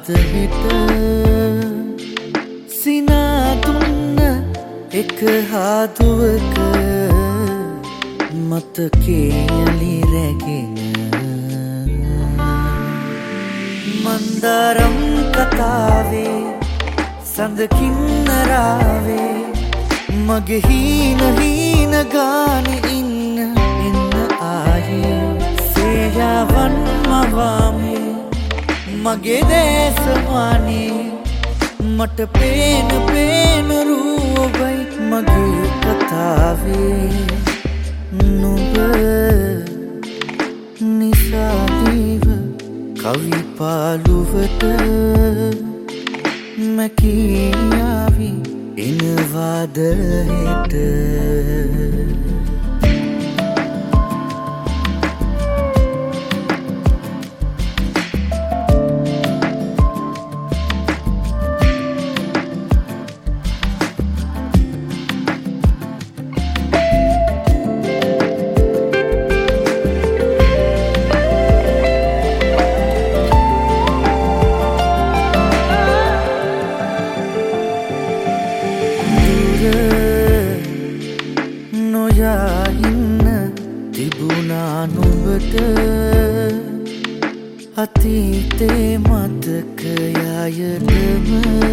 අද හිට සිනා දුන්න එක හාදුවක මතකේ යලි රැගෙන මන්දාරම් කතාවේ සඳ කින්නරාවේ මගේ හීන ගානේ ඉන්න එන්න ආයේ සේයාවන් මවාමේ මගේ දේශමානේ මට පේන රූපයි මගේ කතාවේ නුඹ නිසාදීව කවි පාළුවට මැකියාවි එනවාද හෙට නොයා ඉන්න තිබුණා නුඹට අතීතේ මතකයයටම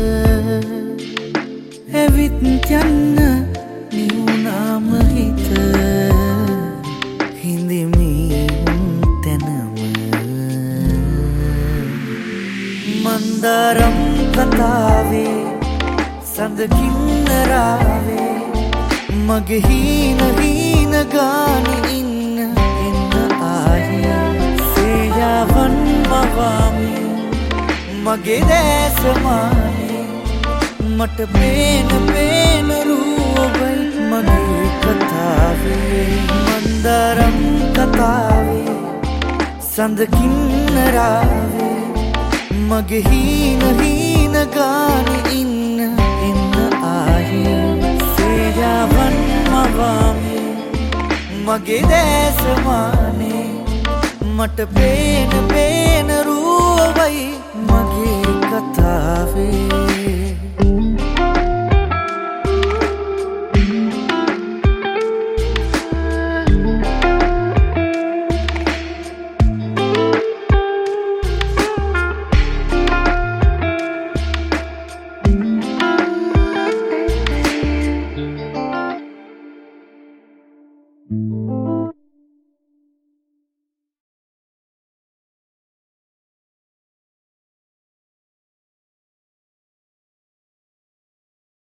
ඇවිත් යන්න නිවුණාම හිත හිඳිමි තැනම මන්දාරම් කතාවේ සඳ කින්නරාවේ මගේ හීන ගානේ ඉන්න එන්න ආයේ සේයාවන් මවාමේ මගේ දැසමානේ මට පේන රූපයි මගේ කතාවේ මන්දාරම් කතාවේ සඳ කින්නරාවේ මගේ හීන ගානේ ඉන්න එන්න ආයේ සේයාවන් මවාමේ මගේ දැසමානේ මට පේන රූපයි මගේ කතාවේ